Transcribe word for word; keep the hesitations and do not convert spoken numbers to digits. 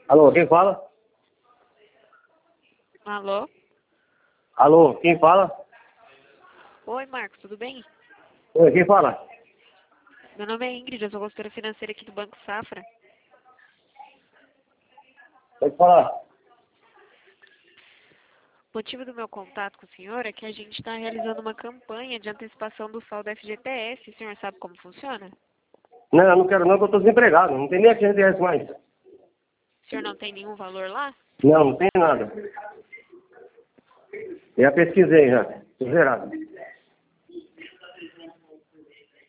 Alô, quem fala? Alô? Alô, quem fala? Oi, Marcos, tudo bem? Oi, quem fala? Meu nome é Ingrid, eu sou consultora financeira aqui do Banco Safra. Pode falar. O motivo do meu contato com o senhor é que a gente está realizando uma campanha de antecipação do saldo F G T S. O senhor sabe como funciona? Não, eu não quero não, porque eu tô desempregado. Não tem nem quinhentos reais mais. O senhor não tem nenhum valor lá? Não, não tem nada. Já pesquisei já. Tô zerado.